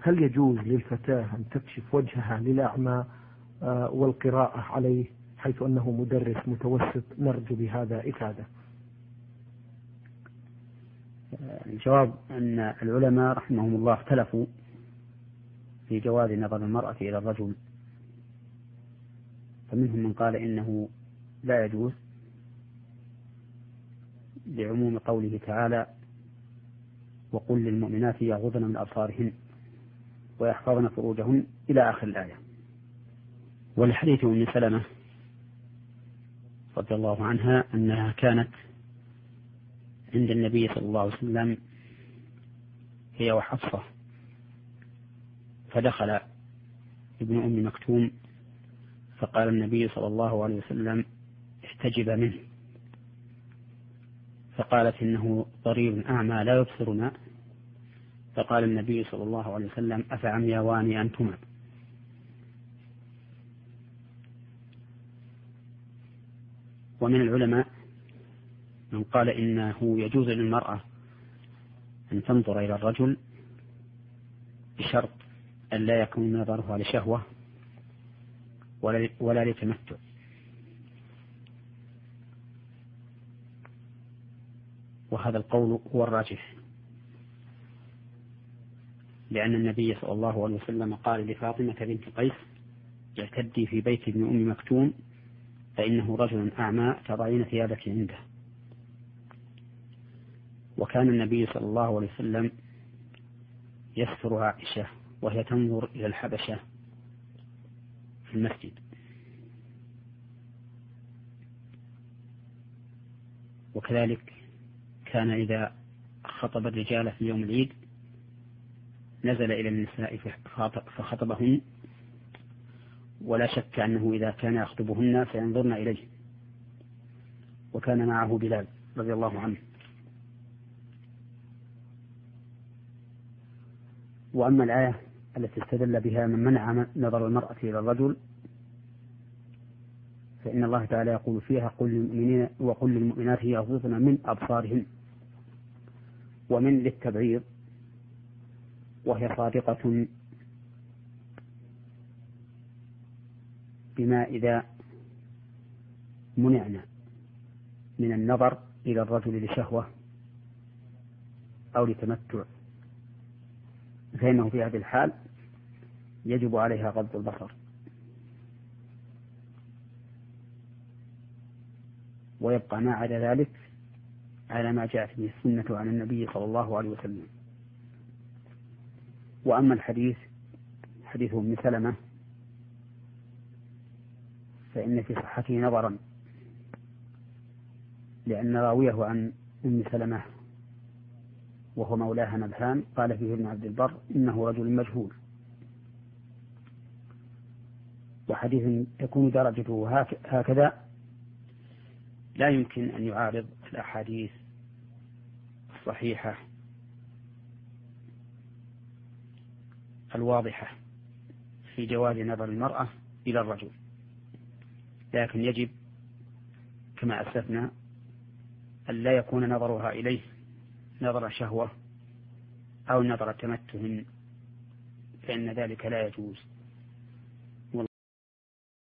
هل يجوز للفتاة أن تكشف وجهها للأعمى والقراءة عليه، حيث أنه مدرس متوسط نرجو بهذا إفادة؟ الجواب أن العلماء رحمهم الله اختلفوا في جواز نظر المرأة إلى الرجل، فمنهم من قال إنه لا يجوز لعموم قوله تعالى: وقل للمؤمنات يغضن من أبصارهن ويحفظن فروجهن إلى آخر الآية. ولحديث أم سلمة رضي الله عنها أنها كانت عند النبي صلى الله عليه وسلم هي وحفصة، فدخل ابن أم مكتوم فقال النبي صلى الله عليه وسلم: احتجب منه، فقالت: إنه ضرير أعمى لا يبصرنا، فقال النبي صلى الله عليه وسلم: أفعميوان أنتما؟ ومن العلماء من قال إنه يجوز للمرأة أن تنظر إلى الرجل بشرط أن لا يكون نظرها لشهوة ولا لتمتع، وهذا القول هو الراجح، لأن النبي صلى الله عليه وسلم قال لفاطمة بنت قيس: اعتدي في بيت ابن أم مكتوم فإنه رجل أعمى تضعين ثيابك عنده. وكان النبي صلى الله عليه وسلم يستر عائشة وهي تنظر إلى الحبشة في المسجد، وكذلك كان إذا خطب الرجال في يوم العيد نزل إلى النساء فخطبهن، ولا شك أنه إذا كان يخطبهن سينظرن إليه، وكان معه بلال رضي الله عنه. وأما الآية التي استدل بها من منع نظر المرأة إلى الرجل، فإن الله تعالى يقول فيها: وقل للمؤمنات يغضضن من أبصارهن، ومن للتبعيض، وهي صادقة بما إذا منعنا من النظر إلى الرجل لشهوة أو لتمتع، فإنه في هذه الحال يجب عليها غض البصر. ويبقى ما عدا ذلك على ما جاءت به السنة عن النبي صلى الله عليه وسلم. وأما الحديث حديث أم سلمة فإن في صحته نظرا، لأن راويه عن أم سلمة وهو مولاها نبهان قال فيه ابن عبد البر: إنه رجل مجهول. وحديث تكون درجته هكذا لا يمكن أن يعارض الأحاديث الصحيحة الواضحة في جواز نظر المرأة إلى الرجل، لكن يجب كما أسلفنا أن لا يكون نظرها إليه نظر شهوة أو نظر تمتع، فإن ذلك لا يجوز.